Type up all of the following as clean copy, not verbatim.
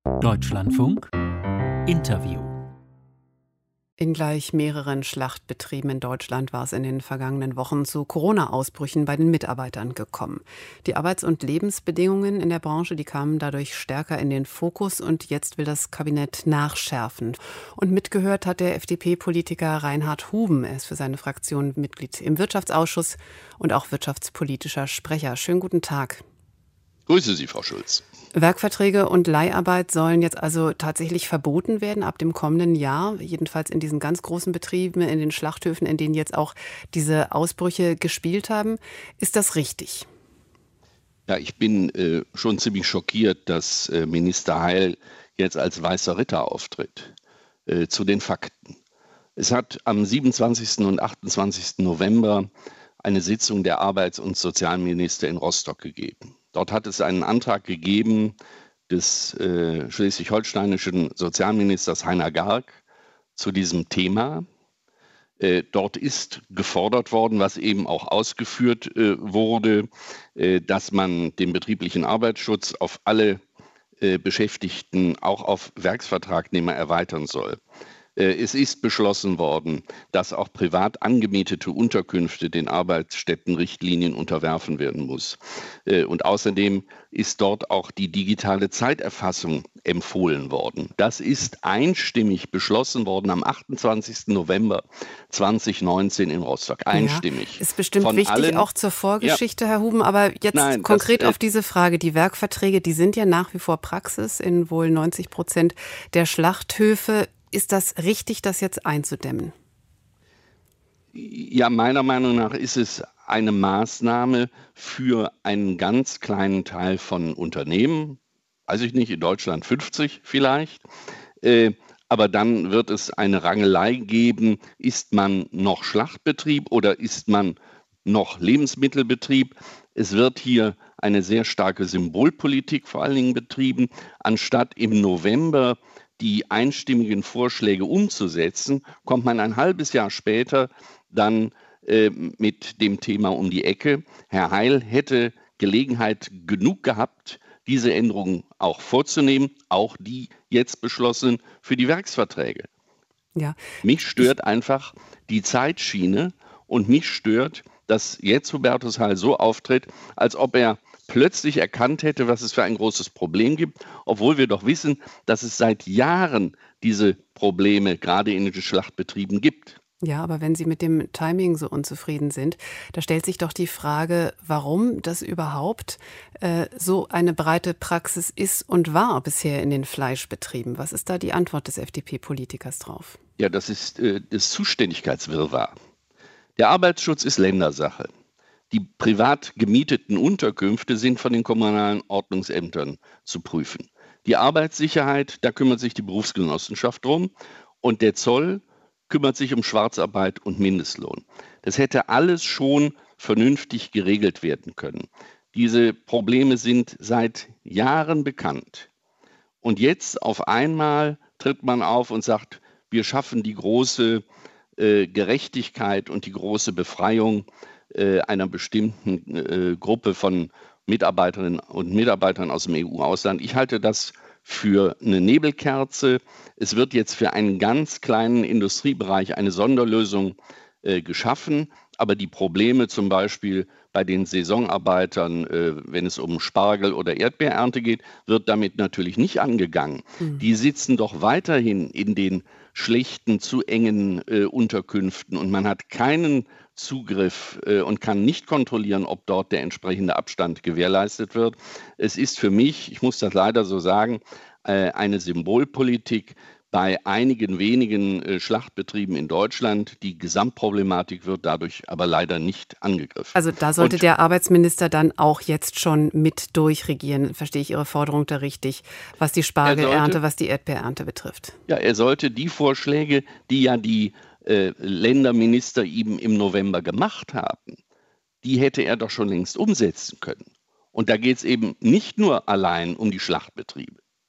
Deutschlandfunk Interview. In gleich mehreren Schlachtbetrieben in Deutschland war es in den vergangenen Wochen zu Corona-Ausbrüchen bei den Mitarbeitern gekommen. Die Arbeits- und Lebensbedingungen in der Branche, die kamen dadurch stärker in den Fokus und jetzt will das Kabinett nachschärfen. Und mitgehört hat der FDP-Politiker Reinhard Huben. Er ist für seine Fraktion Mitglied im Wirtschaftsausschuss und auch wirtschaftspolitischer Sprecher. Schönen guten Tag. Grüße Sie, Frau Schulz. Werkverträge und Leiharbeit sollen jetzt also tatsächlich verboten werden ab dem kommenden Jahr, jedenfalls in diesen ganz großen Betrieben, in den Schlachthöfen, in denen jetzt auch diese Ausbrüche gespielt haben. Ist das richtig? Ja, ich bin schon ziemlich schockiert, dass Minister Heil jetzt als weißer Ritter auftritt. Zu den Fakten. Es hat am 27. und 28. November eine Sitzung der Arbeits- und Sozialminister in Rostock gegeben. Dort hat es einen Antrag gegeben des schleswig-holsteinischen Sozialministers Heiner Garg zu diesem Thema. Dort ist gefordert worden, was eben auch ausgeführt wurde, dass man den betrieblichen Arbeitsschutz auf alle Beschäftigten, auch auf Werksvertragnehmer erweitern soll. Es ist beschlossen worden, dass auch privat angemietete Unterkünfte den Arbeitsstättenrichtlinien unterwerfen werden muss. Und außerdem ist dort auch die digitale Zeiterfassung empfohlen worden. Das ist einstimmig beschlossen worden am 28. November 2019 in Rostock. Einstimmig. Ja, ist bestimmt wichtig, allen, auch zur Vorgeschichte, ja, Herr Huben. Aber jetzt konkret auf diese Frage. Die Werkverträge, die sind ja nach wie vor Praxis in wohl 90% der Schlachthöfe. Ist das richtig, das jetzt einzudämmen? Ja, meiner Meinung nach ist es eine Maßnahme für einen ganz kleinen Teil von Unternehmen. Weiß ich nicht, in Deutschland 50 vielleicht. Aber dann wird es eine Rangelei geben. Ist man noch Schlachtbetrieb oder ist man noch Lebensmittelbetrieb? Es wird hier eine sehr starke Symbolpolitik vor allen Dingen betrieben, anstatt im November die einstimmigen Vorschläge umzusetzen, kommt man ein halbes Jahr später dann mit dem Thema um die Ecke. Herr Heil hätte Gelegenheit genug gehabt, diese Änderungen auch vorzunehmen, auch die jetzt beschlossenen für die Werksverträge. Ja. Mich stört einfach die Zeitschiene und mich stört, dass jetzt Hubertus Heil so auftritt, als ob er plötzlich erkannt hätte, was es für ein großes Problem gibt, obwohl wir doch wissen, dass es seit Jahren diese Probleme gerade in den Schlachtbetrieben gibt. Ja, aber wenn Sie mit dem Timing so unzufrieden sind, da stellt sich doch die Frage, warum das überhaupt so eine breite Praxis ist und war bisher in den Fleischbetrieben. Was ist da die Antwort des FDP-Politikers drauf? Ja, das ist das Zuständigkeitswirrwarr. Der Arbeitsschutz ist Ländersache. Die privat gemieteten Unterkünfte sind von den kommunalen Ordnungsämtern zu prüfen. Die Arbeitssicherheit, da kümmert sich die Berufsgenossenschaft drum und der Zoll kümmert sich um Schwarzarbeit und Mindestlohn. Das hätte alles schon vernünftig geregelt werden können. Diese Probleme sind seit Jahren bekannt. Und jetzt auf einmal tritt man auf und sagt, wir schaffen die große Gerechtigkeit und die große Befreiung einer bestimmten Gruppe von Mitarbeiterinnen und Mitarbeitern aus dem EU-Ausland. Ich halte das für eine Nebelkerze. Es wird jetzt für einen ganz kleinen Industriebereich eine Sonderlösung geschaffen, aber die Probleme zum Beispiel bei den Saisonarbeitern, wenn es um Spargel- oder Erdbeerernte geht, wird damit natürlich nicht angegangen. Die sitzen doch weiterhin in den schlechten, zu engen Unterkünften und man hat keinen Zugriff und kann nicht kontrollieren, ob dort der entsprechende Abstand gewährleistet wird. Es ist für mich, ich muss das leider so sagen, eine Symbolpolitik bei einigen wenigen Schlachtbetrieben in Deutschland. Die Gesamtproblematik wird dadurch aber leider nicht angegriffen. Also da sollte der Arbeitsminister dann auch jetzt schon mit durchregieren. Verstehe ich Ihre Forderung da richtig, was die Spargelernte, was die Erdbeerernte betrifft? Ja, er sollte die Vorschläge, die ja die Länderminister ihm im November gemacht haben, die hätte er doch schon längst umsetzen können. Und da geht es eben nicht nur allein um die Schlachtbetriebe.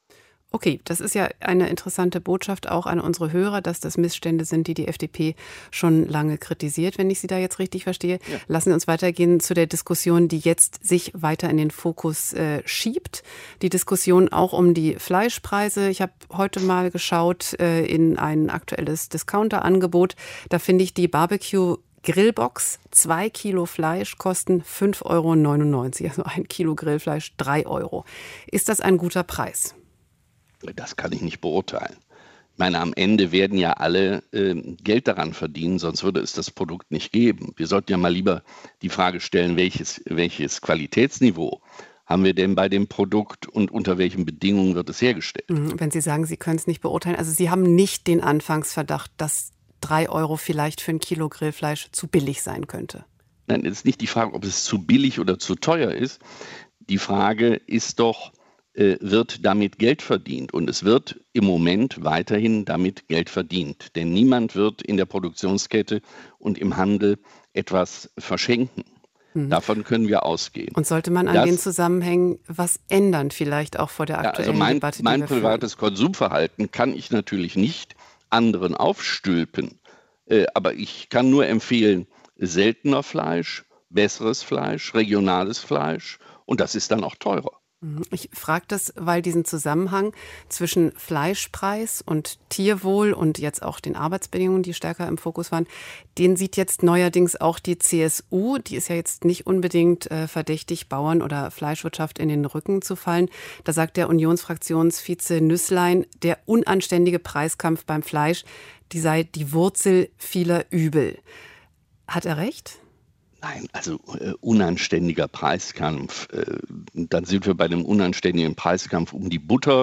Okay, das ist ja eine interessante Botschaft auch an unsere Hörer, dass das Missstände sind, die FDP schon lange kritisiert, wenn ich Sie da jetzt richtig verstehe. Ja. Lassen Sie uns weitergehen zu der Diskussion, die jetzt sich weiter in den Fokus schiebt. Die Diskussion auch um die Fleischpreise. Ich habe heute mal geschaut in ein aktuelles Discounter-Angebot. Da finde ich die Barbecue Grillbox, 2 Kilo Fleisch kosten 5,99 €, also 1 Kilo Grillfleisch 3 €. Ist das ein guter Preis? Das kann ich nicht beurteilen. Ich meine, am Ende werden ja alle Geld daran verdienen, sonst würde es das Produkt nicht geben. Wir sollten ja mal lieber die Frage stellen, welches Qualitätsniveau haben wir denn bei dem Produkt und unter welchen Bedingungen wird es hergestellt? Wenn Sie sagen, Sie können es nicht beurteilen, also Sie haben nicht den Anfangsverdacht, dass 3 € vielleicht für ein Kilo Grillfleisch zu billig sein könnte? Nein, es ist nicht die Frage, ob es zu billig oder zu teuer ist. Die Frage ist doch, wird damit Geld verdient? Und es wird im Moment weiterhin damit Geld verdient. Denn niemand wird in der Produktionskette und im Handel etwas verschenken. Davon können wir ausgehen. Und sollte man an den Zusammenhängen was ändern, vielleicht auch vor der aktuellen Debatte? Mein privates Konsumverhalten kann ich natürlich nicht anderen aufstülpen. Aber ich kann nur empfehlen, seltener Fleisch, besseres Fleisch, regionales Fleisch. Und das ist dann auch teurer. Ich frage das, weil diesen Zusammenhang zwischen Fleischpreis und Tierwohl und jetzt auch den Arbeitsbedingungen, die stärker im Fokus waren, den sieht jetzt neuerdings auch die CSU. Die ist ja jetzt nicht unbedingt verdächtig, Bauern oder Fleischwirtschaft in den Rücken zu fallen. Da sagt der Unionsfraktionsvize Nüßlein, der unanständige Preiskampf beim Fleisch, die sei die Wurzel vieler Übel. Hat er recht? Nein, also unanständiger Preiskampf. Dann sind wir bei einem unanständigen Preiskampf um die Butter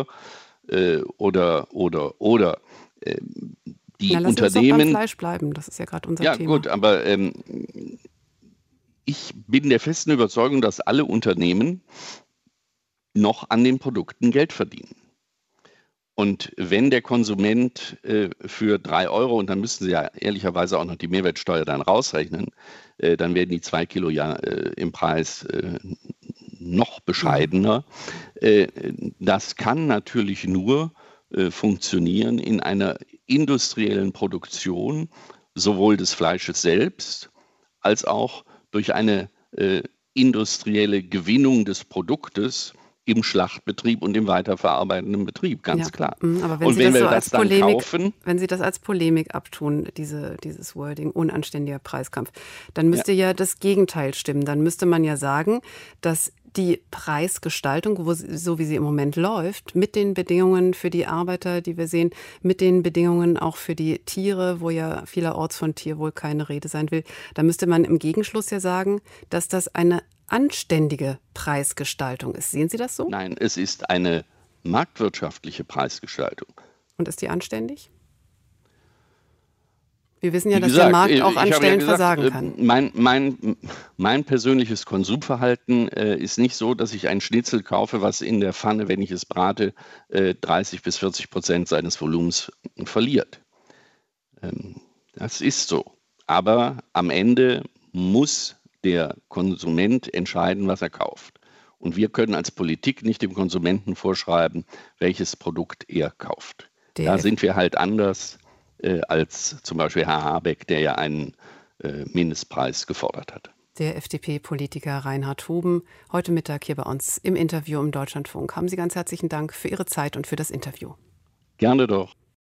oder die lass Unternehmen. Uns doch beim Fleisch bleiben, das ist ja gerade unser Thema. Ja gut, aber ich bin der festen Überzeugung, dass alle Unternehmen noch an den Produkten Geld verdienen. Und wenn der Konsument für 3 €, und dann müssen Sie ja ehrlicherweise auch noch die Mehrwertsteuer dann rausrechnen, dann werden die 2 Kilo ja im Preis noch bescheidener. Das kann natürlich nur funktionieren in einer industriellen Produktion, sowohl des Fleisches selbst, als auch durch eine industrielle Gewinnung des Produktes im Schlachtbetrieb und im weiterverarbeitenden Betrieb, ganz klar. Aber wenn und Sie wenn das wir so das dann kaufen, wenn Sie das als Polemik abtun, dieses Wording, unanständiger Preiskampf, dann müsste ja das Gegenteil stimmen. Dann müsste man ja sagen, dass die Preisgestaltung, so wie sie im Moment läuft, mit den Bedingungen für die Arbeiter, die wir sehen, mit den Bedingungen auch für die Tiere, wo ja vielerorts von Tierwohl keine Rede sein will, da müsste man im Gegenschluss ja sagen, dass das eine anständige Preisgestaltung ist. Sehen Sie das so? Nein, es ist eine marktwirtschaftliche Preisgestaltung. Und ist die anständig? Wir wissen ja, dass der Markt auch an Stellen versagen kann. Mein persönliches Konsumverhalten ist nicht so, dass ich ein Schnitzel kaufe, was in der Pfanne, wenn ich es brate, 30-40% seines Volumens verliert. Das ist so. Aber am Ende muss der Konsument entscheiden, was er kauft. Und wir können als Politik nicht dem Konsumenten vorschreiben, welches Produkt er kauft. Da sind wir halt anders als zum Beispiel Herr Habeck, der ja einen Mindestpreis gefordert hat. Der FDP-Politiker Reinhard Huben, heute Mittag hier bei uns im Interview im Deutschlandfunk. Haben Sie ganz herzlichen Dank für Ihre Zeit und für das Interview. Gerne doch.